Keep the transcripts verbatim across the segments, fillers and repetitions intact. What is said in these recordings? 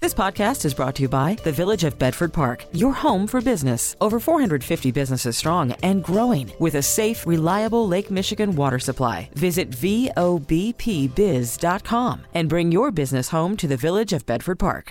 This podcast is brought to you by the Village of Bedford Park, your home for business. Over four hundred fifty businesses strong and growing with a safe, reliable Lake Michigan water supply. Visit V O B P biz dot com and bring your business home to the Village of Bedford Park.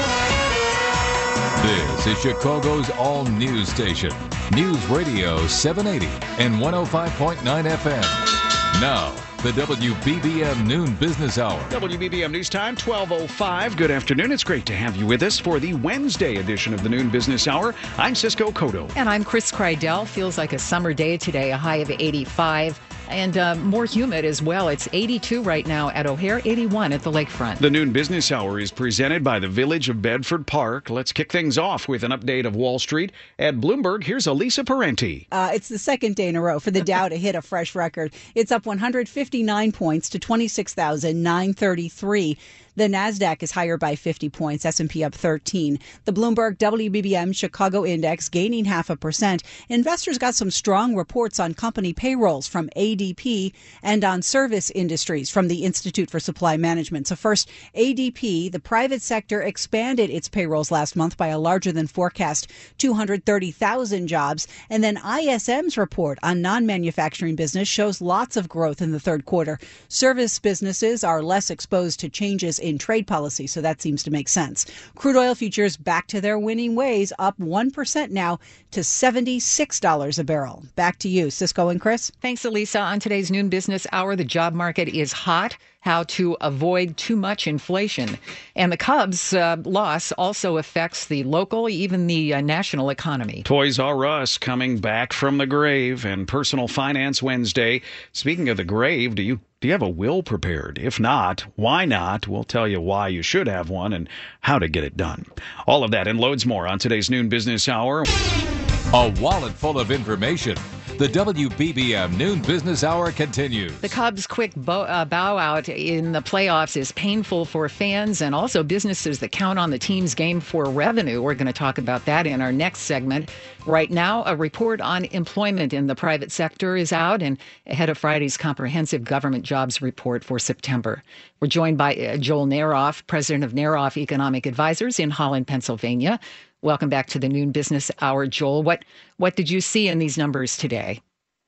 This is Chicago's all-news station, News Radio seven eighty and one oh five point nine F M. Now, the W B B M Noon Business Hour. W B B M News Time, twelve oh five. Good afternoon. It's great to have you with us for the Wednesday edition of the Noon Business Hour. I'm Cisco Cotto. And I'm Chris Krydell. Feels like a summer day today, a high of eighty-five. And uh, more humid as well. It's eighty-two right now at O'Hare, eighty-one at the lakefront. The Noon Business Hour is presented by the Village of Bedford Park. Let's kick things off with an update of Wall Street. At Bloomberg, here's Elisa Parenti. Uh, it's the second day in a row for the Dow to hit a fresh record. It's up one hundred fifty-nine points to twenty-six thousand nine hundred thirty-three. The NASDAQ is higher by fifty points, S and P up thirteen. The Bloomberg W B B M Chicago Index gaining half a percent. Investors got some strong reports on company payrolls from A D P and on service industries from the Institute for Supply Management. So first, A D P, the private sector, expanded its payrolls last month by a larger than forecast two hundred thirty thousand jobs. And then I S M's report on non-manufacturing business shows lots of growth in the third quarter. Service businesses are less exposed to changes in trade policy, so that seems to make sense. Crude oil futures back to their winning ways, up one percent now to seventy-six dollars a barrel. Back to you, Cisco and Chris. Thanks, Elisa. On today's Noon Business Hour, the job market is hot. How to avoid too much inflation. And the Cubs' uh, loss also affects the local, even the uh, national economy. Toys R Us coming back from the grave and Personal Finance Wednesday. Speaking of the grave, do you do you have a will prepared? If not, why not? We'll tell you why you should have one and how to get it done. All of that and loads more on today's Noon Business Hour. A wallet full of information. The W B B M Noon Business Hour continues. The Cubs' quick bow, uh, bow out in the playoffs is painful for fans and also businesses that count on the team's game for revenue. We're going to talk about that in our next segment. Right now, a report on employment in the private sector is out and ahead of Friday's comprehensive government jobs report for September. We're joined by uh, Joel Naroff, president of Naroff Economic Advisors in Holland, Pennsylvania. Welcome back to the Noon Business Hour, Joel. What what did you see in these numbers today?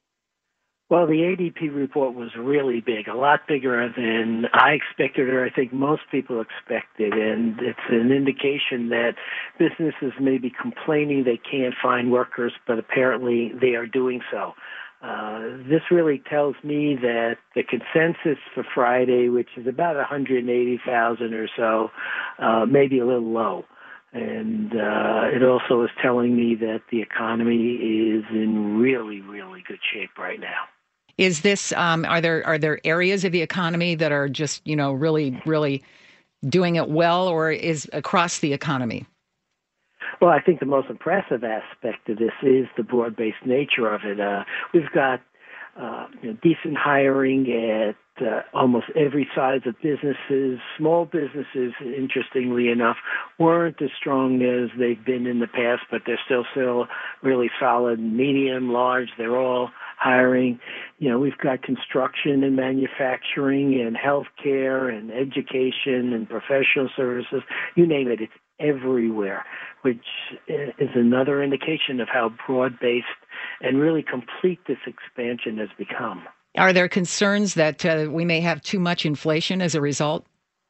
Well, the A D P report was really big, a lot bigger than I expected or I think most people expected. And it's an indication that businesses may be complaining they can't find workers, but apparently they are doing so. Uh, this really tells me that the consensus for Friday, which is about one hundred eighty thousand or so, uh, may be a little low. And uh, it also is telling me that the economy is in really, really good shape right now. Is this, um, are there are there areas of the economy that are just, you know, really, really doing it well, or is across the economy? Well, I think the most impressive aspect of this is the broad-based nature of it. Uh, we've got uh, you know, decent hiring at Uh, almost every size of businesses. Small businesses, interestingly enough, weren't as strong as they've been in the past, but they're still still really solid. Medium, large, they're all hiring. You know, we've got construction and manufacturing and healthcare and education and professional services. You name it, it's everywhere, which is another indication of how broad-based and really complete this expansion has become. Are there concerns that uh, we may have too much inflation as a result?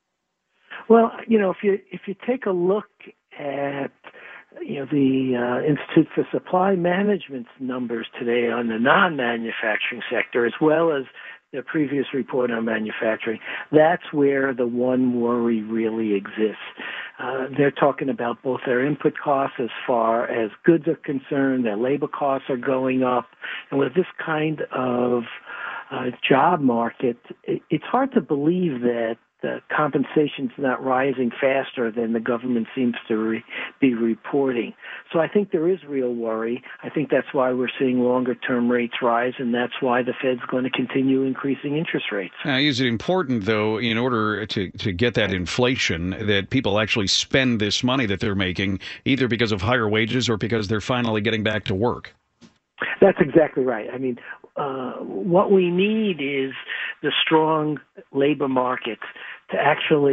Well, you know, if you if you take a look at you know the uh, Institute for Supply Management's numbers today on the non-manufacturing sector, as well as the previous report on manufacturing, that's where the one worry really exists. Uh, they're talking about both their input costs as far as goods are concerned, their labor costs are going up, and with this kind of uh, job market, it, it's hard to believe that the compensation's not rising faster than the government seems to re- be reporting. So I think there is real worry. I think that's why we're seeing longer-term rates rise, and that's why the Fed's going to continue increasing interest rates. Now, is it important, though, in order to, to get that inflation, that people actually spend this money that they're making, either because of higher wages or because they're finally getting back to work? That's exactly right. I mean, uh, what we need is the strong labor markets to actually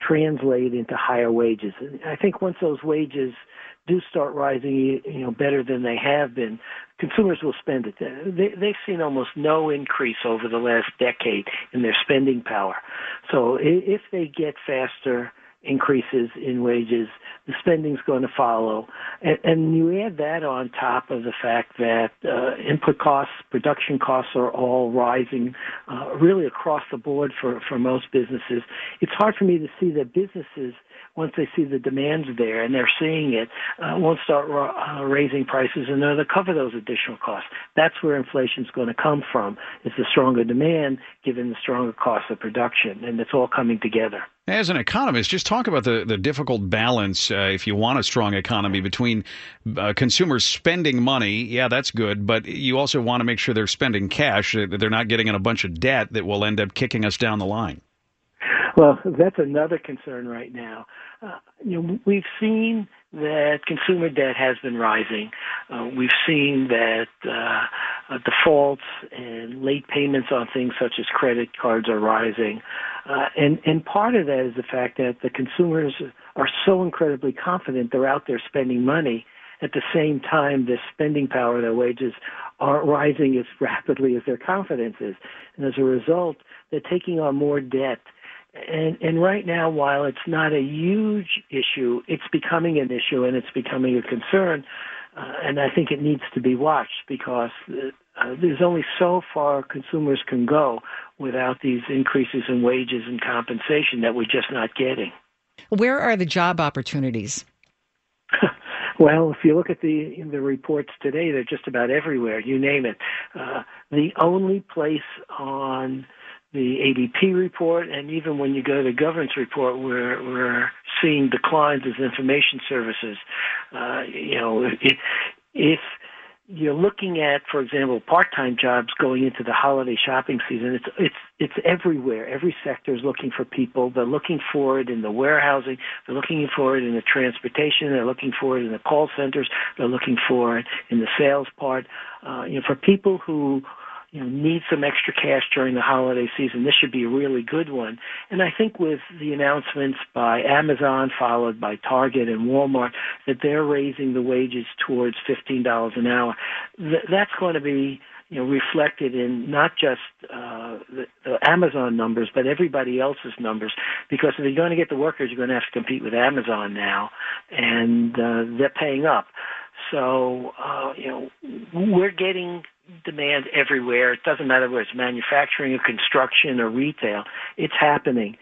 translate into higher wages. And I think once those wages do start rising, you know, better than they have been, consumers will spend it. They, they've seen almost no increase over the last decade in their spending power. So if they get faster increases in wages, the spending's going to follow. And, and you add that on top of the fact that uh, input costs, production costs are all rising uh, really across the board for, for most businesses. It's hard for me to see that businesses, once they see the demands there and they're seeing it, uh, won't start uh, raising prices in order to cover those additional costs. That's where inflation's going to come from, is the stronger demand given the stronger cost of production, and it's all coming together. As an economist, just talk about the, the difficult balance, uh, if you want a strong economy, between uh, consumers spending money. Yeah, that's good, but you also want to make sure they're spending cash, that they're not getting in a bunch of debt that will end up kicking us down the line. Well, that's another concern right now. Uh, you know, we've seen that consumer debt has been rising. Uh, we've seen that uh, uh, defaults and late payments on things such as credit cards are rising. Uh, and, and part of that is the fact that the consumers are so incredibly confident they're out there spending money. At the same time, their spending power, their wages aren't rising as rapidly as their confidence is. And as a result, they're taking on more debt. And, and right now, while it's not a huge issue, it's becoming an issue and it's becoming a concern. Uh, and I think it needs to be watched because uh, there's only so far consumers can go without these increases in wages and compensation that we're just not getting. Where are the job opportunities? Well, if you look at the the reports today, they're just about everywhere. You name it. Uh, the only place on the A D P report, and even when you go to the governance report, we're, we're seeing declines as information services. Uh, you know, if, if you're looking at, for example, part-time jobs going into the holiday shopping season, it's it's it's everywhere. Every sector is looking for people. They're looking for it in the warehousing. They're looking for it in the transportation. They're looking for it in the call centers. They're looking for it in the sales part. Uh, you know, for people who you know, need some extra cash during the holiday season, this should be a really good one. And I think with the announcements by Amazon, followed by Target and Walmart, that they're raising the wages towards fifteen dollars an hour, th- that's going to be you know, reflected in not just uh, the, the Amazon numbers, but everybody else's numbers. Because if you're going to get the workers, you're going to have to compete with Amazon now, and uh, they're paying up. So, uh, you know, we're getting demand everywhere. It doesn't matter whether it's manufacturing or construction or retail. It's happening,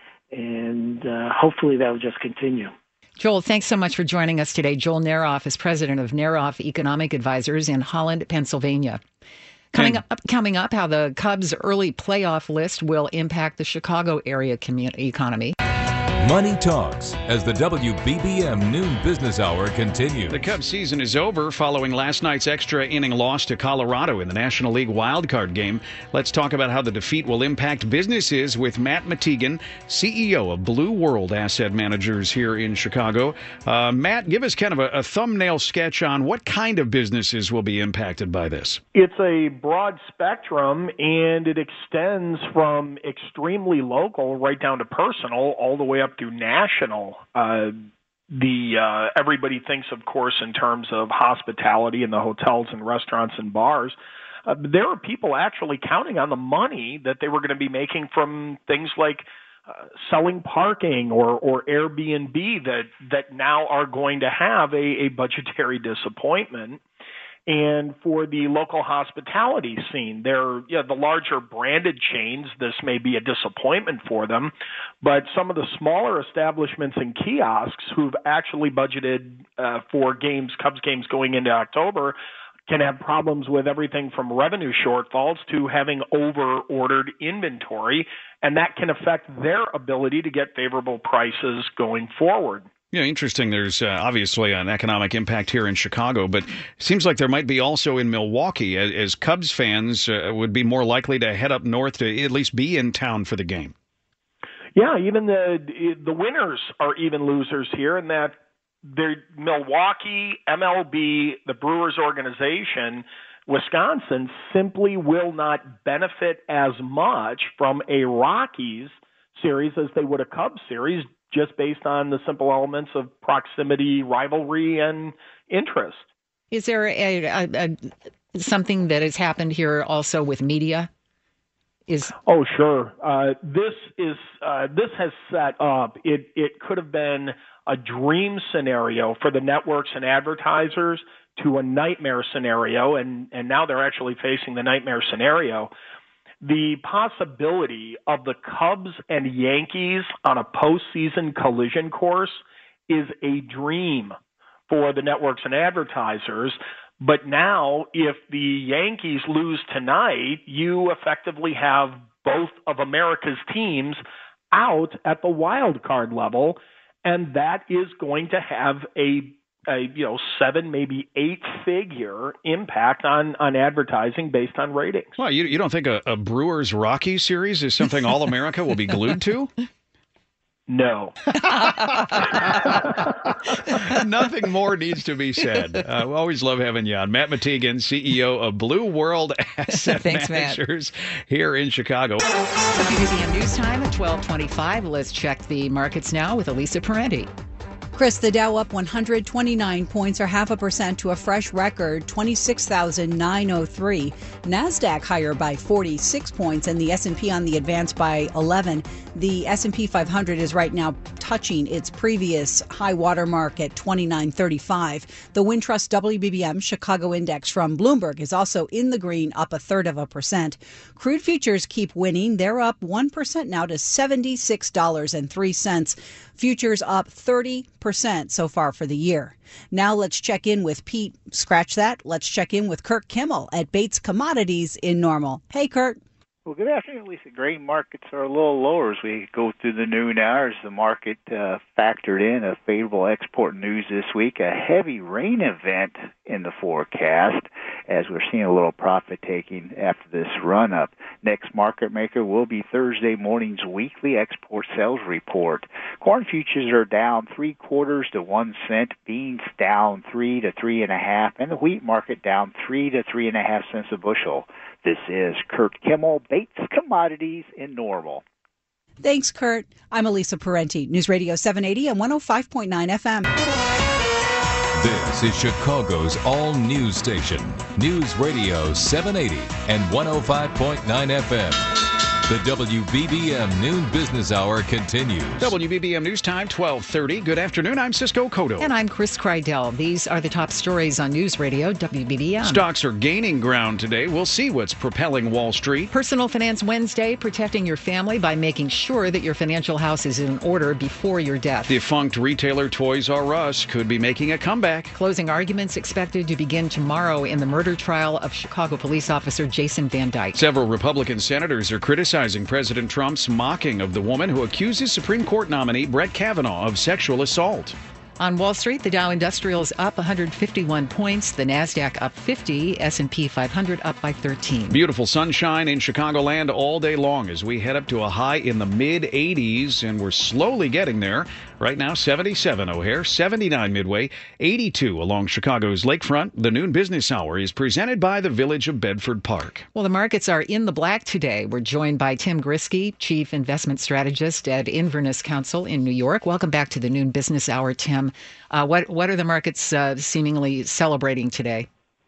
and uh, hopefully that will just continue. Joel, thanks so much for joining us today. Joel Neroff is president of Neroff Economic Advisors in Holland, Pennsylvania. Coming up, coming up, how the Cubs' early playoff list will impact the Chicago area community economy. Money Talks as the W B B M Noon Business Hour continues. The Cubs season is over following last night's extra inning loss to Colorado in the National League wildcard game. Let's talk about how the defeat will impact businesses with Matt Matigan, C E O of Blue World Asset Managers here in Chicago. Uh, Matt, give us kind of a, a thumbnail sketch on what kind of businesses will be impacted by this. It's a broad spectrum, and it extends from extremely local right down to personal all the way up to national. Uh, the uh, everybody thinks, of course, in terms of hospitality and the hotels and restaurants and bars. Uh, there are people actually counting on the money that they were going to be making from things like uh, selling parking or, or Airbnb that that now are going to have a, a budgetary disappointment. And for the local hospitality scene, they're, you know, the larger branded chains, this may be a disappointment for them, but some of the smaller establishments and kiosks who've actually budgeted uh, for games, Cubs games going into October, can have problems with everything from revenue shortfalls to having over-ordered inventory, and that can affect their ability to get favorable prices going forward. Yeah, interesting. There's uh, obviously an economic impact here in Chicago, but it seems like there might be also in Milwaukee, as, as Cubs fans uh, would be more likely to head up north to at least be in town for the game. Yeah, even the the winners are even losers here in that the Milwaukee, M L B, the Brewers organization, Wisconsin simply will not benefit as much from a Rockies series as they would a Cubs series just based on the simple elements of proximity, rivalry, and interest. Is there a, a, a something that has happened here also with media? Is oh sure. Uh, this is uh, this has set up. It it could have been a dream scenario for the networks and advertisers to a nightmare scenario, and and now they're actually facing the nightmare scenario. The possibility of the Cubs and Yankees on a postseason collision course is a dream for the networks and advertisers. But now, if the Yankees lose tonight, you effectively have both of America's teams out at the wild card level, and that is going to have a, a you know seven, maybe eight figure impact on, on advertising based on ratings. Well, you you don't think a, a Brewers Rockies series is something all America will be glued to? No. Nothing more needs to be said. Uh, we always love having you on. Matt Mategan, C E O of Blue World Asset Thanks, Managers here in Chicago. W B B M News Time at twelve twenty-five. Let's check the markets now with Elisa Parenti. Chris, the Dow up one hundred twenty-nine points or half a percent to a fresh record twenty-six thousand nine hundred three. NASDAQ higher by forty-six points and the S and P on the advance by eleven. The S and P five hundred is right now touching its previous high water mark at twenty-nine thirty-five. The Wintrust W B B M Chicago Index from Bloomberg is also in the green, up a third of a percent. Crude futures keep winning. They're up one percent now to seventy-six dollars and three cents. Futures up thirty percent so far for the year. Now let's check in with Pete. Scratch that. Let's check in with Kurt Kimmel at Bates Commodities in Normal. Hey, Kurt. Well, good afternoon, Lisa. Grain markets are a little lower as we go through the noon hours. The market uh, factored in a favorable export news this week, a heavy rain event in the forecast, as we're seeing a little profit taking after this run-up. Next market maker will be Thursday morning's weekly export sales report. Corn futures are down three quarters to one cent, beans down three to three and a half, and the wheat market down three to three and a half cents a bushel. This is Kurt Kimmel, Bates Commodities in Normal. Thanks, Kurt. I'm Elisa Parenti, News Radio seven eighty and one oh five point nine F M. This is Chicago's all-news station, News Radio seven eighty and one oh five point nine F M. The W B B M Noon Business Hour continues. W B B M News Time, twelve thirty. Good afternoon. I'm Cisco Cotto. And I'm Chris Kreidel. These are the top stories on News Radio W B B M. Stocks are gaining ground today. We'll see what's propelling Wall Street. Personal Finance Wednesday, protecting your family by making sure that your financial house is in order before your death. Defunct retailer Toys R Us could be making a comeback. Closing arguments expected to begin tomorrow in the murder trial of Chicago police officer Jason Van Dyke. Several Republican senators are criticizing President Trump's mocking of the woman who accuses Supreme Court nominee Brett Kavanaugh of sexual assault. On Wall Street, the Dow Industrial is up one hundred fifty-one points, the NASDAQ up fifty, S and P five hundred up by thirteen. Beautiful sunshine in Chicagoland all day long as we head up to a high in the mid eighties, and we're slowly getting there. Right now, seventy-seven O'Hare, seventy-nine Midway, eighty-two along Chicago's lakefront. The Noon Business Hour is presented by the Village of Bedford Park. Well, the markets are in the black today. We're joined by Tim Grisky, Chief Investment Strategist at Inverness Counsel in New York. Welcome back to the Noon Business Hour, Tim. Uh, what what are the markets uh, seemingly celebrating today?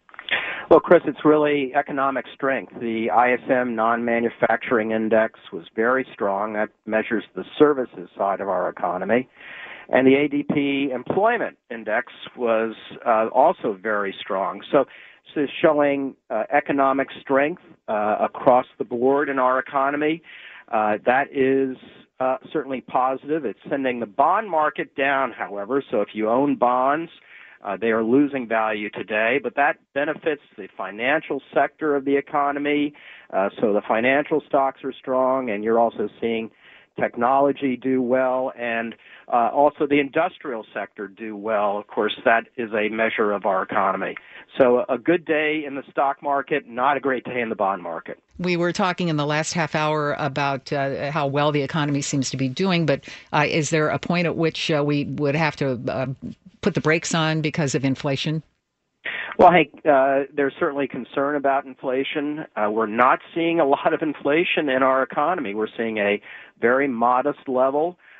Well, Chris, it's really economic strength. The I S M non-manufacturing index was very strong. That measures the services side of our economy. And the A D P employment index was uh, also very strong. So this is showing uh, economic strength uh, across the board in our economy. Uh, that is Uh, certainly positive. It's sending the bond market down, however. So if you own bonds, uh, they are losing value today, but that benefits the financial sector of the economy. Uh, so the financial stocks are strong, and you're also seeing technology do well, and uh, also the industrial sector do well. Of course, that is a measure of our economy. So a good day in the stock market, not a great day in the bond market. We were talking in the last half hour about uh, how well the economy seems to be doing, but uh, is there a point at which uh, we would have to uh, put the brakes on because of inflation? Well, hey, uh, there's certainly concern about inflation. Uh, we're not seeing a lot of inflation in our economy. We're seeing a very modest level.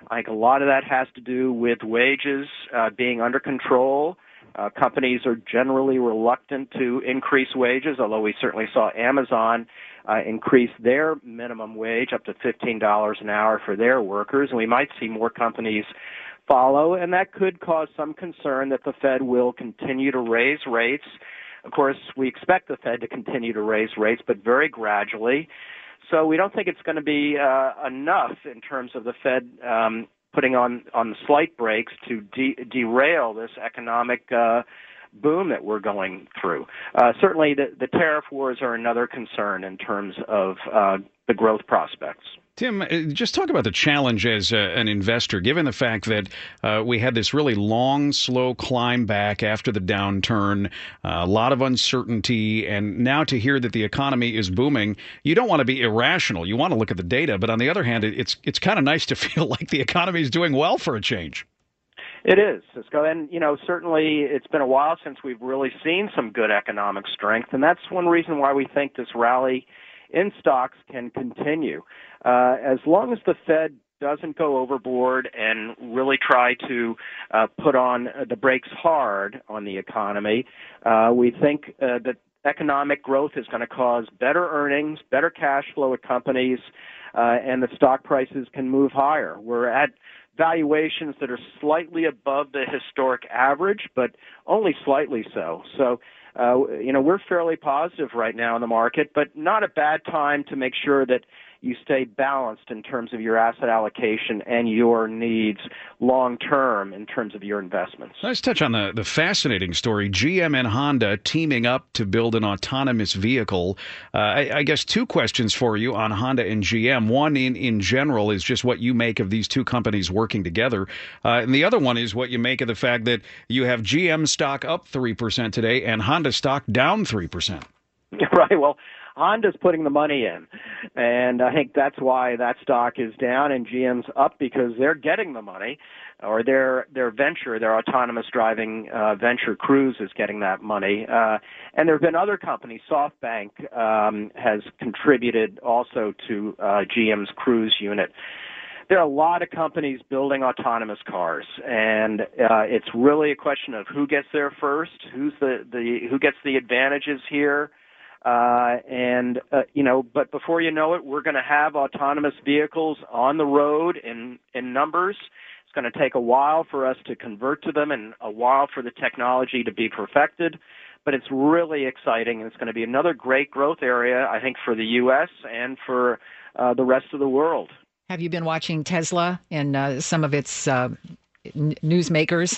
I think a lot of that has to do with wages uh, being under control. Uh, companies are generally reluctant to increase wages, although we certainly saw Amazon uh, increase their minimum wage up to fifteen dollars an hour for their workers, and we might see more companies follow, and that could cause some concern that the Fed will continue to raise rates. Of course, we expect the Fed to continue to raise rates, but very gradually. So we don't think it's going to be uh, enough in terms of the Fed um, putting on, on the slight brakes to de- derail this economic uh, boom that we're going through. Uh, certainly the, the tariff wars are another concern in terms of uh, the growth prospects. Tim, just talk about the challenge as uh, an investor, given the fact that uh, we had this really long, slow climb back after the downturn, uh, a lot of uncertainty, and now to hear that the economy is booming, you don't want to be irrational. You want to look at the data, but on the other hand, it's it's kind of nice to feel like the economy is doing well for a change. It is, Cisco, and you know certainly it's been a while since we've really seen some good economic strength, and that's one reason why we think this rally in stocks can continue. Uh, as long as the Fed doesn't go overboard and really try to uh, put on the brakes hard on the economy, uh, we think uh, that economic growth is going to cause better earnings, better cash flow at companies, uh, and the stock prices can move higher. We're at valuations that are slightly above the historic average, but only slightly so. So, uh, you know, we're fairly positive right now in the market, but not a bad time to make sure that you stay balanced in terms of your asset allocation and your needs long term in terms of your investments. Let's touch on the, the fascinating story. G M and Honda teaming up to build an autonomous vehicle. Uh, I, I guess two questions for you on Honda and G M. One in, in general is just what you make of these two companies working together. Uh, and the other one is what you make of the fact that you have G M stock up three percent today and Honda stock down three percent. Right. Well, Honda's putting the money in, and I think that's why that stock is down and G M's up, because they're getting the money, or their their venture, their autonomous driving uh, venture Cruise is getting that money. Uh, and there have been other companies. SoftBank um, has contributed also to uh, G M's Cruise unit. There are a lot of companies building autonomous cars, and uh, it's really a question of who gets there first, who's the, the who gets the advantages here. Uh, and, uh, you know, but before you know it, we're going to have autonomous vehicles on the road in, in numbers. It's going to take a while for us to convert to them and a while for the technology to be perfected. But it's really exciting, and it's going to be another great growth area, I think, for the U S and for uh, the rest of the world. Have you been watching Tesla and uh, some of its uh, n- newsmakers?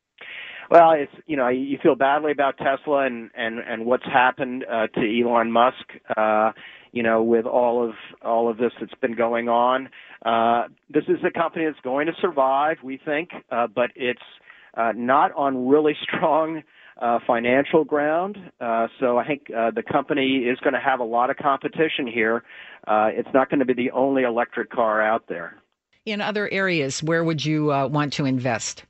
Well, it's, you know, you feel badly about Tesla and, and, and what's happened uh, to Elon Musk, uh, you know, with all of all of this that's been going on. Uh, this is a company that's going to survive, we think, uh, but it's uh, not on really strong uh, financial ground. Uh, so I think uh, the company is going to have a lot of competition here. Uh, it's not going to be the only electric car out there. In other areas, where would you uh, want to invest?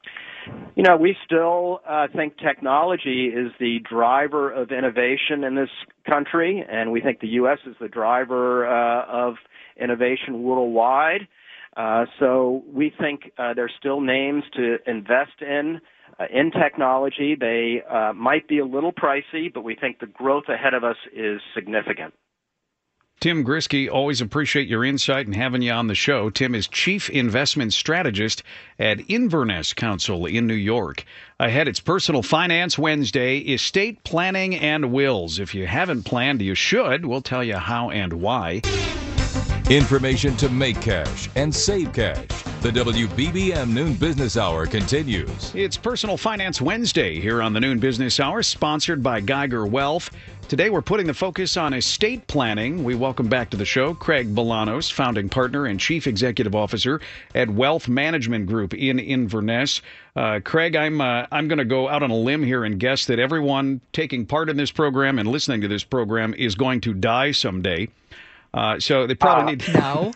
You know, we still uh, think technology is the driver of innovation in this country, and we think the U S is the driver uh, of innovation worldwide. Uh, so we think uh, there's still names to invest in, uh, in technology. They uh, might be a little pricey, but we think the growth ahead of us is significant. Tim Grisky, always appreciate your insight and having you on the show. Tim is Chief Investment Strategist at Inverness Counsel in New York. Ahead, it's Personal Finance Wednesday, estate planning and wills. If you haven't planned, you should. We'll tell you how and why. Information to make cash and save cash. The W B B M Noon Business Hour continues. It's Personal Finance Wednesday here on the Noon Business Hour, sponsored by Geiger Wealth. Today, we're putting the focus on estate planning. We welcome back to the show Craig Bolanos, founding partner and chief executive officer at Wealth Management Group in Inverness. Uh, Craig, I'm uh, I'm going to go out on a limb here and guess that everyone taking part in this program and listening to this program is going to die someday. Uh, so they probably uh, need to... No.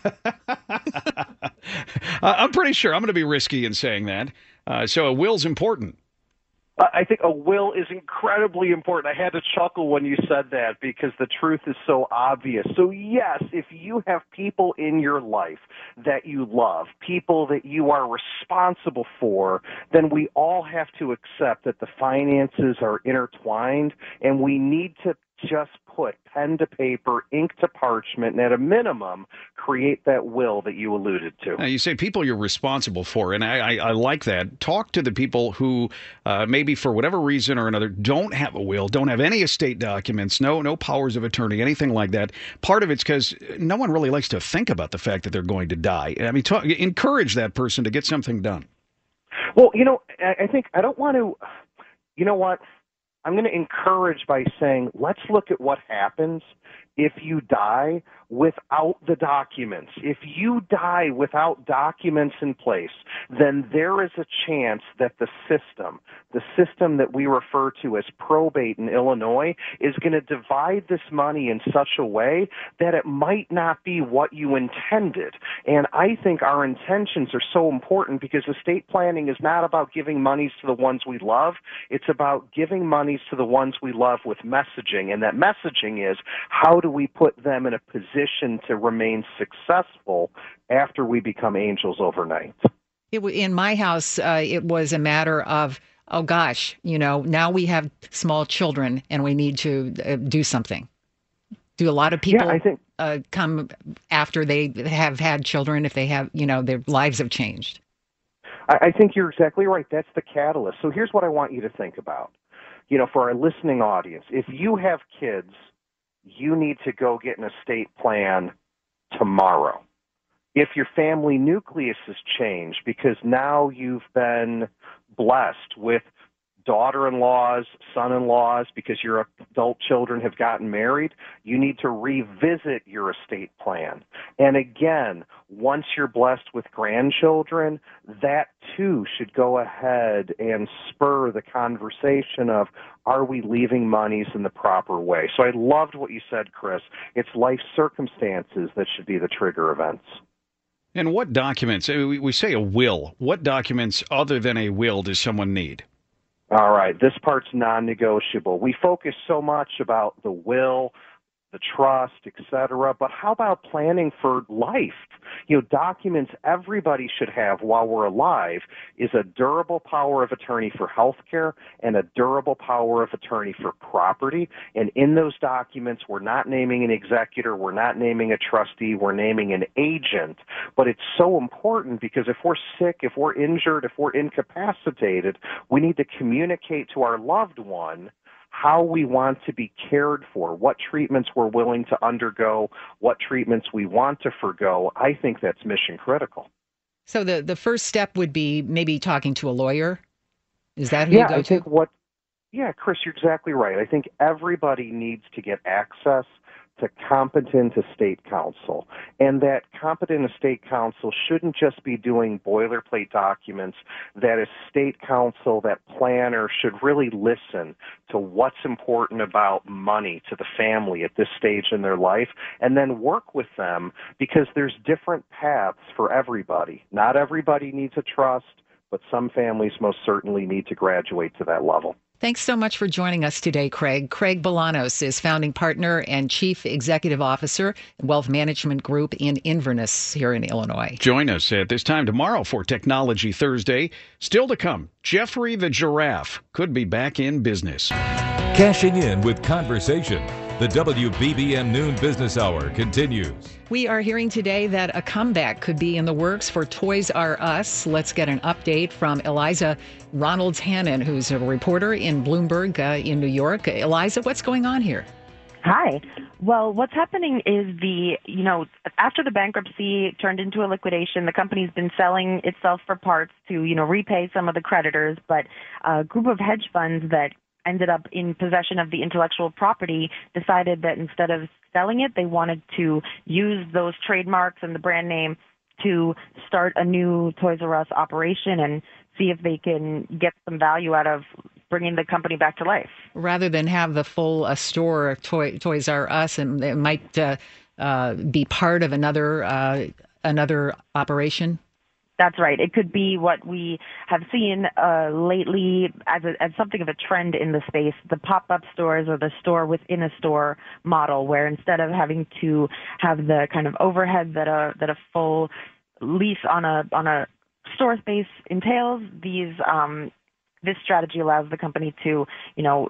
I'm pretty sure. I'm going to be risky in saying that. Uh, so a will's important. I think a will is incredibly important. I had to chuckle when you said that because the truth is so obvious. So yes, if you have people in your life that you love, people that you are responsible for, then we all have to accept that the finances are intertwined, and we need to just put pen to paper, ink to parchment, and at a minimum, create that will that you alluded to. Now, you say people you're responsible for, and I, I, I like that. Talk to the people who uh, maybe for whatever reason or another don't have a will, don't have any estate documents, no no powers of attorney, anything like that. Part of it's because no one really likes to think about the fact that they're going to die. I mean, talk, encourage that person to get something done. Well, you know, I, I think I don't want to, you know what? I'm going to encourage by saying, let's look at what happens if you die without the documents. If you die without documents in place, then there is a chance that the system, the system that we refer to as probate in Illinois, is going to divide this money in such a way that it might not be what you intended. And I think our intentions are so important because estate planning is not about giving monies to the ones we love. It's about giving monies to the ones we love with messaging. And that messaging is, how do we put them in a position to remain successful after we become angels overnight? It, in my house, uh, it was a matter of, oh gosh, you know, now we have small children and we need to uh, do something. Do a lot of people yeah, I think, uh, come after they have had children if they have, you know, their lives have changed? I, I think you're exactly right. That's the catalyst. So here's what I want you to think about. You know, for our listening audience, if you have kids, you need to go get an estate plan tomorrow. If your family nucleus has changed because now you've been blessed with daughter-in-laws, son-in-laws, because your adult children have gotten married, you need to revisit your estate plan. And again, once you're blessed with grandchildren, that too should go ahead and spur the conversation of, are we leaving monies in the proper way? So I loved what you said, Chris. It's life circumstances that should be the trigger events. And what documents, we say a will, what documents other than a will does someone need? All right, this part's non-negotiable. We focus so much about the will, the trust, et cetera, but how about planning for life? You know, documents everybody should have while we're alive is a durable power of attorney for health care and a durable power of attorney for property. And in those documents, we're not naming an executor, we're not naming a trustee, we're naming an agent. But it's so important because if we're sick, if we're injured, if we're incapacitated, we need to communicate to our loved one how we want to be cared for, what treatments we're willing to undergo, what treatments we want to forgo. I think that's mission critical. So the, the first step would be maybe talking to a lawyer? Is that who yeah, you go I to? think what, yeah, Chris, you're exactly right. I think everybody needs to get access to competent estate counsel. And that competent estate counsel shouldn't just be doing boilerplate documents. That estate counsel, that planner should really listen to what's important about money to the family at this stage in their life and then work with them because there's different paths for everybody. Not everybody needs a trust, but some families most certainly need to graduate to that level. Thanks so much for joining us today, Craig. Craig Bolanos is founding partner and chief executive officer at Wealth Management Group in Inverness here in Illinois. Join us at this time tomorrow for Technology Thursday. Still to come, Jeffrey the Giraffe could be back in business. Cashing in with conversation. The W B B M Noon Business Hour continues. We are hearing today that a comeback could be in the works for Toys R Us. Let's get an update from Eliza Ronalds-Hannon, who's a reporter in Bloomberg uh, in New York. Eliza, what's going on here? Hi. Well, what's happening is the, you know, after the bankruptcy turned into a liquidation, the company's been selling itself for parts to, you know, repay some of the creditors, but a group of hedge funds that ended up in possession of the intellectual property decided that instead of selling it, they wanted to use those trademarks and the brand name to start a new Toys R Us operation and see if they can get some value out of bringing the company back to life. Rather than have the full uh, store of toy, Toys R Us, and it might uh, uh, be part of another uh, another operation? That's right. It could be what we have seen uh, lately as, a, as something of a trend in the space, the pop-up stores or the store within a store model, where instead of having to have the kind of overhead that a that a full lease on a on a store space entails, these um, this strategy allows the company to, you know,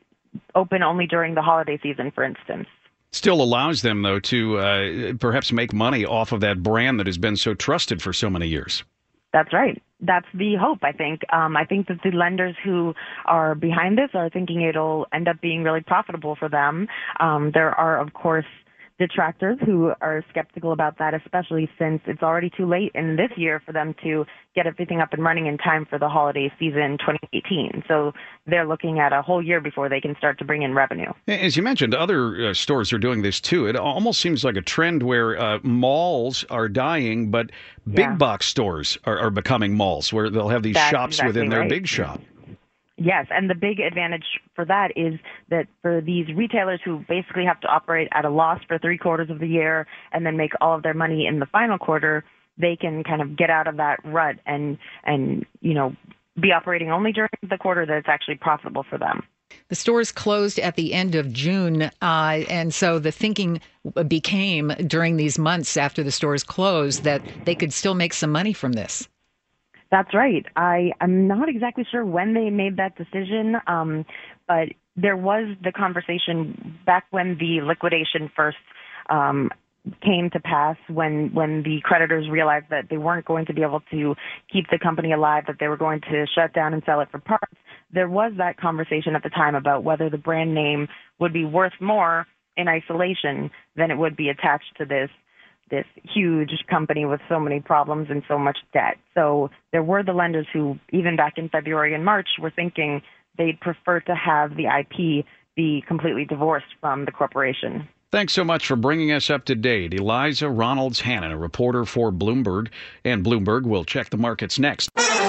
open only during the holiday season, for instance. Still allows them, though, to uh, perhaps make money off of that brand that has been so trusted for so many years. That's right. That's the hope, I think. Um, I think that the lenders who are behind this are thinking it'll end up being really profitable for them. Um, there are, of course, detractors who are skeptical about that, especially since it's already too late in this year for them to get everything up and running in time for the holiday season twenty eighteen. So they're looking at a whole year before they can start to bring in revenue. As you mentioned, other uh, stores are doing this too. It almost seems like a trend where uh, malls are dying, but big yeah. box stores are, are becoming malls, where they'll have these That's shops exactly within their right. big shop. Yes, and the big advantage for that is that for these retailers who basically have to operate at a loss for three quarters of the year and then make all of their money in the final quarter, they can kind of get out of that rut and, and you know, be operating only during the quarter that it's actually profitable for them. The stores closed at the end of June, uh, and so the thinking became during these months after the stores closed that they could still make some money from this. That's right. I, I'm not exactly sure when they made that decision, um, but there was the conversation back when the liquidation first um, came to pass, when, when the creditors realized that they weren't going to be able to keep the company alive, that they were going to shut down and sell it for parts. There was that conversation at the time about whether the brand name would be worth more in isolation than it would be attached to this this huge company with so many problems and so much debt. So there were the lenders who, even back in February and March, were thinking they'd prefer to have the I P be completely divorced from the corporation. Thanks so much for bringing us up to date. Eliza Ronalds-Hannon, a reporter for Bloomberg. And Bloomberg will check the markets next.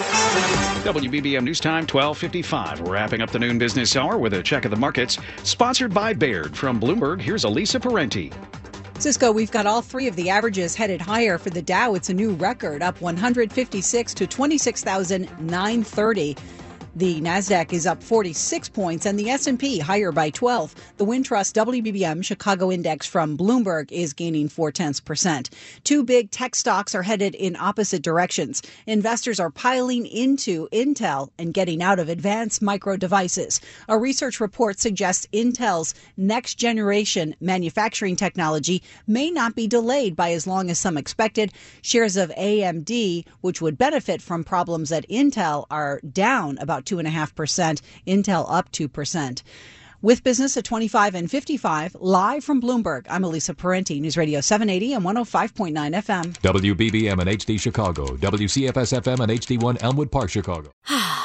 W B B M News Time, twelve fifty-five. We're wrapping up the noon business hour with a check of the markets. Sponsored by Baird. From Bloomberg, here's Elisa Parenti. Cisco, we've got all three of the averages headed higher. For the Dow, it's a new record, up one hundred fifty-six to twenty-six thousand nine hundred thirty. The Nasdaq is up forty-six points, and the S and P higher by twelve. The Wintrust W B B M Chicago Index from Bloomberg is gaining four-tenths percent. Two big tech stocks are headed in opposite directions. Investors are piling into Intel and getting out of Advanced Micro Devices. A research report suggests Intel's next-generation manufacturing technology may not be delayed by as long as some expected. Shares of A M D, which would benefit from problems at Intel, are down about two point five percent. Intel up two percent. With business at twenty-five and fifty-five, live from Bloomberg, I'm Elisa Parenti, News Radio seven eighty and one oh five point nine F M. W B B M and H D Chicago, W C F S F M and H D one Elmwood Park, Chicago.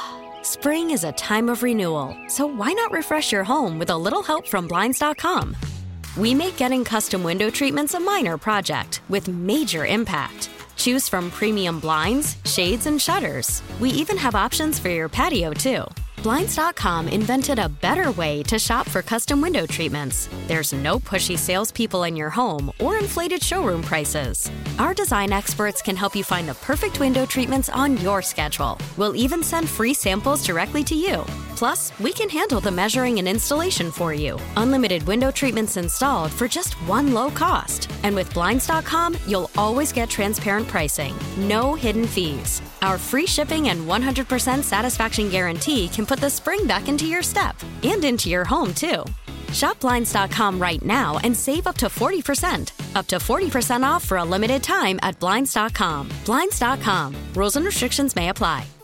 Spring is a time of renewal, so why not refresh your home with a little help from Blinds dot com? We make getting custom window treatments a minor project with major impact. Choose from premium blinds, shades, and shutters. We even have options for your patio, too. Blinds dot com invented a better way to shop for custom window treatments. There's no pushy salespeople in your home or inflated showroom prices. Our design experts can help you find the perfect window treatments on your schedule. We'll even send free samples directly to you. Plus, we can handle the measuring and installation for you. Unlimited window treatments installed for just one low cost. And with Blinds dot com, you'll always get transparent pricing. No hidden fees. Our free shipping and one hundred percent satisfaction guarantee can put the spring back into your step and into your home, too. Shop Blinds dot com right now and save up to forty percent. Up to forty percent off for a limited time at Blinds dot com. Blinds dot com. Rules and restrictions may apply.